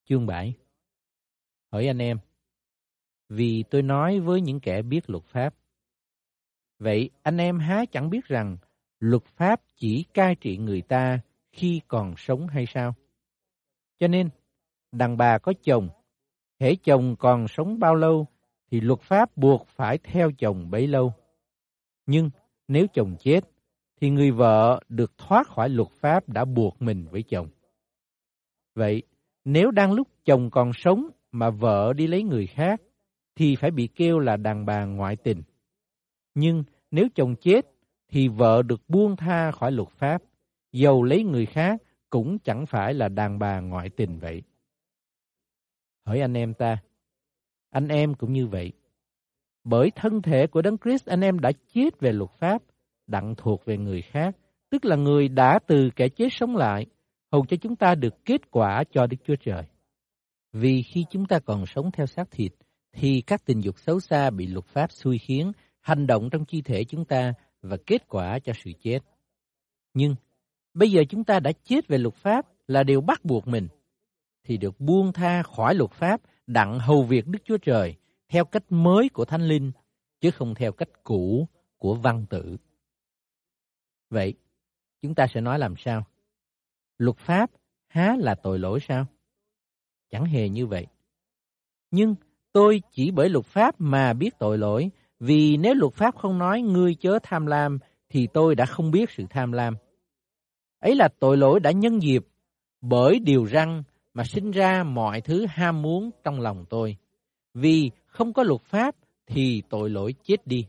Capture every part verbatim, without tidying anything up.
Chương bảy. Hỏi anh em, vì tôi nói với những kẻ biết luật pháp. Vậy anh em há chẳng biết rằng luật pháp chỉ cai trị người ta khi còn sống hay sao? Cho nên, đàn bà có chồng, hễ chồng còn sống bao lâu thì luật pháp buộc phải theo chồng bấy lâu. Nhưng nếu chồng chết thì người vợ được thoát khỏi luật pháp đã buộc mình với chồng. Vậy, nếu đang lúc chồng còn sống mà vợ đi lấy người khác thì phải bị kêu là đàn bà ngoại tình. Nhưng nếu chồng chết thì vợ được buông tha khỏi luật pháp, dầu lấy người khác cũng chẳng phải là đàn bà ngoại tình vậy. Hỏi anh em ta, anh em cũng như vậy. Bởi thân thể của Đấng Christ anh em đã chết về luật pháp, đặng thuộc về người khác, tức là người đã từ kẻ chết sống lại, hầu cho chúng ta được kết quả cho Đức Chúa Trời. Vì khi chúng ta còn sống theo xác thịt, thì các tình dục xấu xa bị luật pháp xui khiến, hành động trong chi thể chúng ta và kết quả cho sự chết. Nhưng bây giờ chúng ta đã chết về luật pháp là điều bắt buộc mình, thì được buông tha khỏi luật pháp đặng hầu việc Đức Chúa Trời theo cách mới của Thánh Linh, chứ không theo cách cũ của văn tự. Vậy, chúng ta sẽ nói làm sao? Luật pháp há là tội lỗi sao? Chẳng hề như vậy. Nhưng tôi chỉ bởi luật pháp mà biết tội lỗi, vì nếu luật pháp không nói ngươi chớ tham lam, thì tôi đã không biết sự tham lam. Ấy là tội lỗi đã nhân dịp, bởi điều răn mà sinh ra mọi thứ ham muốn trong lòng tôi. Vì không có luật pháp thì tội lỗi chết đi.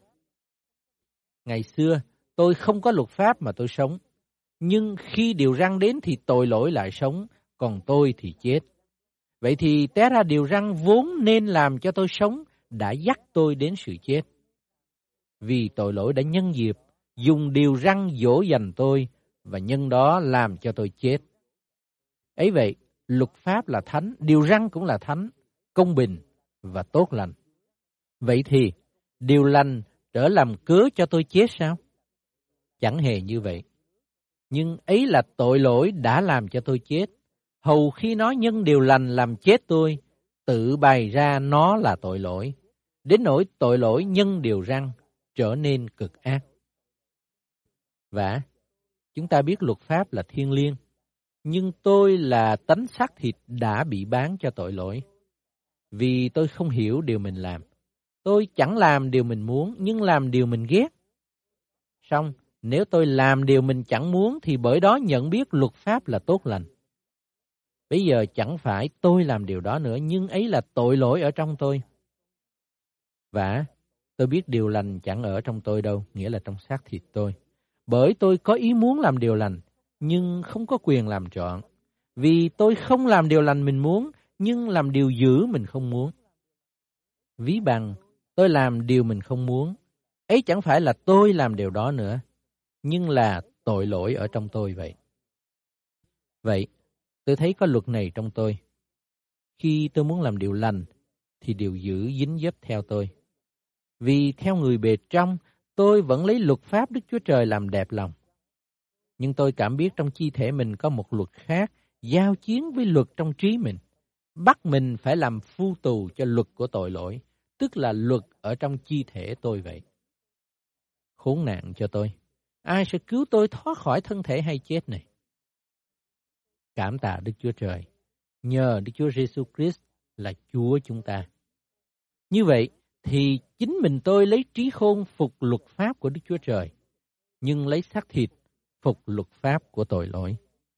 Ngày xưa, tôi không có luật pháp mà tôi sống. Nhưng khi điều răn đến thì tội lỗi lại sống, còn tôi thì chết. Vậy thì té ra điều răn vốn nên làm cho tôi sống đã dắt tôi đến sự chết. Vì tội lỗi đã nhân dịp, dùng điều răn dỗ dành tôi, và nhân đó làm cho tôi chết. Ấy vậy, luật pháp là thánh, điều răn cũng là thánh, công bình và tốt lành. Vậy thì, điều lành trở làm cớ cho tôi chết sao? Chẳng hề như vậy. Nhưng ấy là tội lỗi đã làm cho tôi chết. Hầu khi nó nhân điều lành làm chết tôi, tự bày ra nó là tội lỗi. Đến nỗi tội lỗi nhân điều răn trở nên cực ác. Và chúng ta biết luật pháp là thiêng liêng, nhưng tôi là tánh xác thịt đã bị bán cho tội lỗi. Vì tôi không hiểu điều mình làm. Tôi chẳng làm điều mình muốn, nhưng làm điều mình ghét. Song, nếu tôi làm điều mình chẳng muốn, thì bởi đó nhận biết luật pháp là tốt lành. Bây giờ chẳng phải tôi làm điều đó nữa, nhưng ấy là tội lỗi ở trong tôi. Và tôi biết điều lành chẳng ở trong tôi đâu, nghĩa là trong xác thịt tôi. Bởi tôi có ý muốn làm điều lành, nhưng không có quyền làm trọn. Vì tôi không làm điều lành mình muốn, nhưng làm điều dữ mình không muốn. Ví bằng, tôi làm điều mình không muốn. Ấy chẳng phải là tôi làm điều đó nữa, nhưng là tội lỗi ở trong tôi vậy. Vậy, tôi thấy có luật này trong tôi. Khi tôi muốn làm điều lành, thì điều dữ dính dấp theo tôi. Vì theo người bề trong, tôi vẫn lấy luật pháp Đức Chúa Trời làm đẹp lòng. Nhưng tôi cảm biết trong chi thể mình có một luật khác, giao chiến với luật trong trí mình. Bắt mình phải làm phu tù cho luật của tội lỗi, tức là luật ở trong chi thể tôi vậy. Khốn nạn cho tôi! Ai sẽ cứu tôi thoát khỏi thân thể hay chết này? Cảm tạ Đức Chúa Trời, nhờ Đức Chúa Giêsu Christ là Chúa chúng ta. Như vậy thì chính mình tôi lấy trí khôn phục luật pháp của Đức Chúa Trời, nhưng lấy xác thịt phục luật pháp của tội lỗi.